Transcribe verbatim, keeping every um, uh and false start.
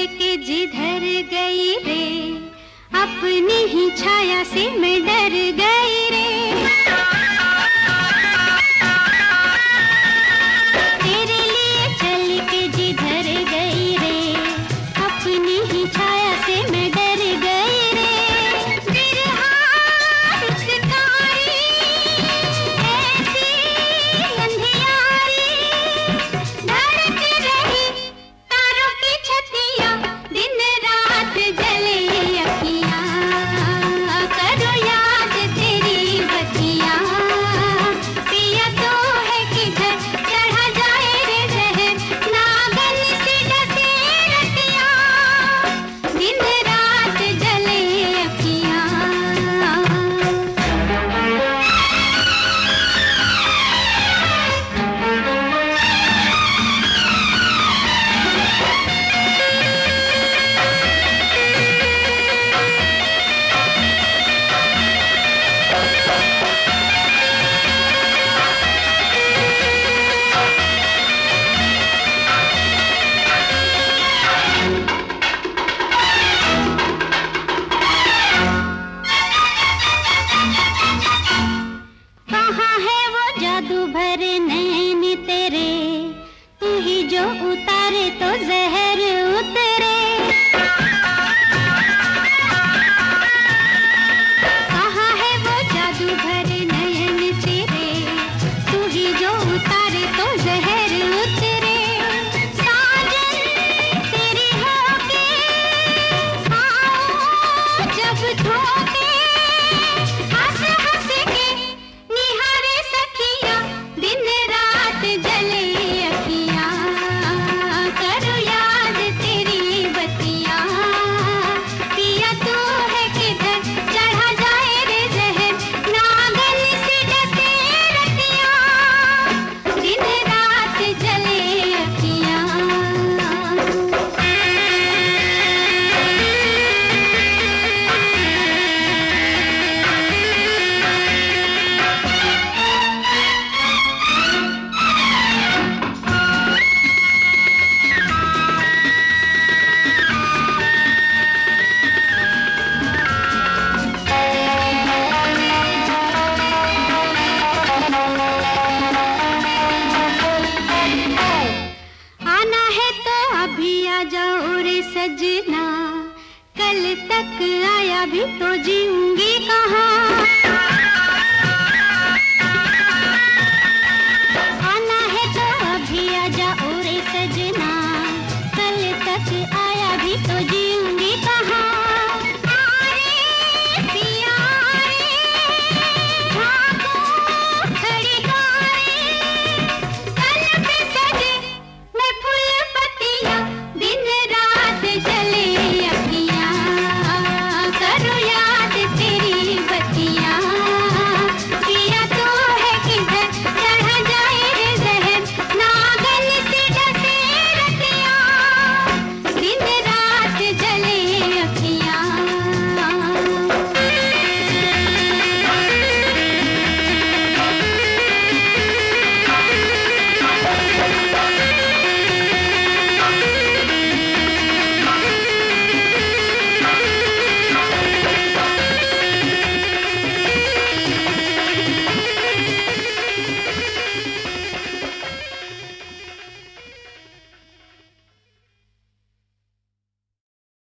के जिधर गई रे, अपनी ही छाया से मैं डर गई रे। तेरे लिए चल के जिधर गई रे, अपनी ही छाया से मैं डर गई रे। बिरहा पिचकारी ऐसी अंधियारी, धड़क रही तारों की छतियां, दिन रात जले अखियां। करो याद तेरी बतियां, पिया तो है किधर चढ़ा जाए रे जहर, नागन सी डसे रतियां, दिन रात जले अखियां। कहाँ है वो जादू भरे नैन तेरे, तू ही जो उतारे तो जहर उतरे। कहाँ है वो जादू भरे नैन तेरे, तू ही जो उतारे तो जहर उतरे। साजन तेरी होके आओ जब धोके, हंस हंस के निहारे सखियां, दिन रात जले अखियां। करो याद तेरी बतियां, पिया तू है किधर चढ़ा जाए रे जहर, नागन सी डसे रतियां, दिन रात जले अखियां। आना है तो अभी आ जाओ रे सजना, कल तक आया भी तो जीऊंगी कहाँ।